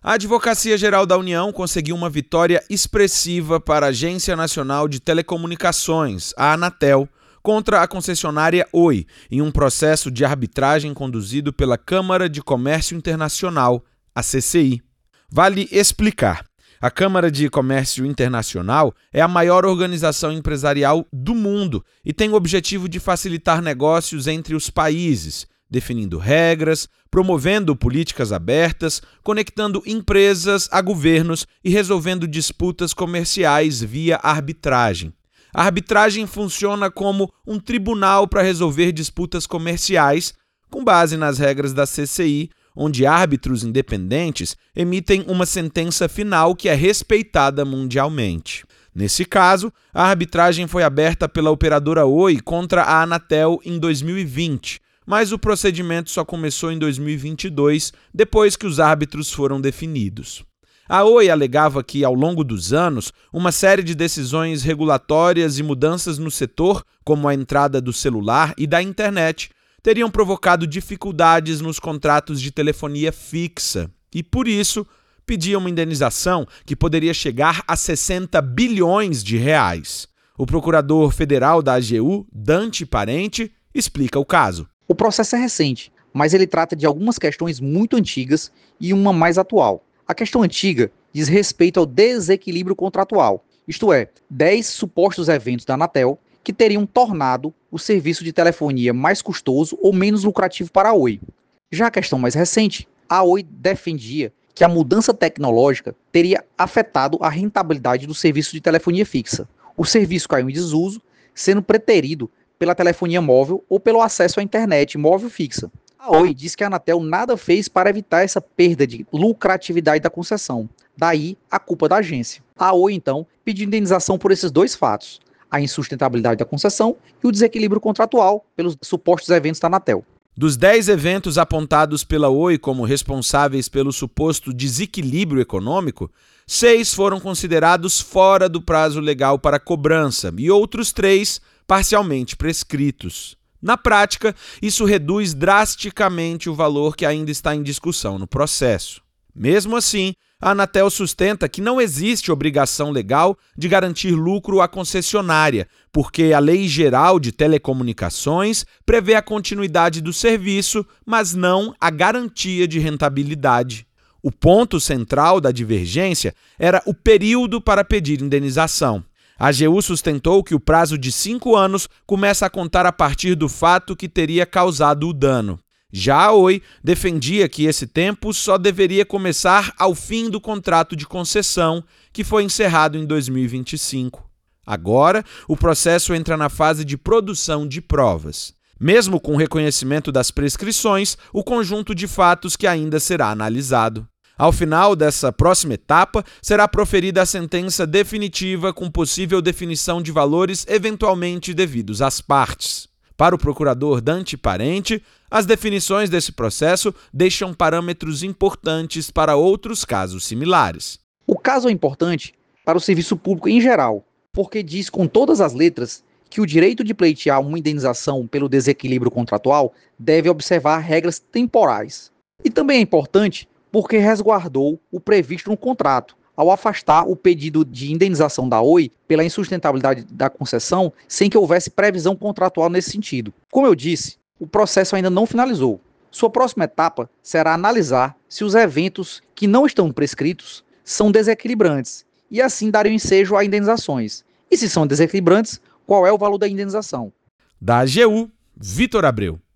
A Advocacia Geral da União conseguiu uma vitória expressiva para a Agência Nacional de Telecomunicações, a Anatel, contra a concessionária Oi, em um processo de arbitragem conduzido pela Câmara de Comércio Internacional, a CCI. Vale explicar. A Câmara de Comércio Internacional é a maior organização empresarial do mundo e tem o objetivo de facilitar negócios entre os países, definindo regras, promovendo políticas abertas, conectando empresas a governos e resolvendo disputas comerciais via arbitragem. A arbitragem funciona como um tribunal para resolver disputas comerciais, com base nas regras da CCI, onde árbitros independentes emitem uma sentença final que é respeitada mundialmente. Nesse caso, a arbitragem foi aberta pela operadora Oi contra a Anatel em 2020, mas o procedimento só começou em 2022, depois que os árbitros foram definidos. A Oi alegava que, ao longo dos anos, uma série de decisões regulatórias e mudanças no setor, como a entrada do celular e da internet, teriam provocado dificuldades nos contratos de telefonia fixa e, por isso, pedia uma indenização que poderia chegar a 60 bilhões de reais. O procurador federal da AGU, Dante Parente, explica o caso. O processo é recente, mas ele trata de algumas questões muito antigas e uma mais atual. A questão antiga diz respeito ao desequilíbrio contratual, isto é, 10 supostos eventos da Anatel que teriam tornado o serviço de telefonia mais custoso ou menos lucrativo para a Oi. Já a questão mais recente, a Oi defendia que a mudança tecnológica teria afetado a rentabilidade do serviço de telefonia fixa. O serviço caiu em desuso, sendo preterido pela telefonia móvel ou pelo acesso à internet móvel fixa. A Oi diz que a Anatel nada fez para evitar essa perda de lucratividade da concessão. Daí a culpa da agência. A Oi, então, pediu indenização por esses dois fatos: a insustentabilidade da concessão e o desequilíbrio contratual pelos supostos eventos da Anatel. Dos 10 eventos apontados pela Oi como responsáveis pelo suposto desequilíbrio econômico, 6 foram considerados fora do prazo legal para cobrança e outros 3 parcialmente prescritos. Na prática, isso reduz drasticamente o valor que ainda está em discussão no processo. Mesmo assim, a Anatel sustenta que não existe obrigação legal de garantir lucro à concessionária, porque a Lei Geral de Telecomunicações prevê a continuidade do serviço, mas não a garantia de rentabilidade. O ponto central da divergência era o período para pedir indenização. A AGU sustentou que o prazo de 5 anos começa a contar a partir do fato que teria causado o dano. Já a Oi defendia que esse tempo só deveria começar ao fim do contrato de concessão, que foi encerrado em 2025. Agora, o processo entra na fase de produção de provas. Mesmo com o reconhecimento das prescrições, o conjunto de fatos que ainda será analisado. Ao final dessa próxima etapa, será proferida a sentença definitiva com possível definição de valores eventualmente devidos às partes. Para o procurador Dante Parente, as definições desse processo deixam parâmetros importantes para outros casos similares. O caso é importante para o serviço público em geral, porque diz com todas as letras que o direito de pleitear uma indenização pelo desequilíbrio contratual deve observar regras temporais. E também é importante porque resguardou o previsto no contrato, ao afastar o pedido de indenização da Oi pela insustentabilidade da concessão sem que houvesse previsão contratual nesse sentido. Como eu disse, o processo ainda não finalizou. Sua próxima etapa será analisar se os eventos que não estão prescritos são desequilibrantes e assim darem ensejo a indenizações. E se são desequilibrantes, qual é o valor da indenização? Da AGU, Vitor Abreu.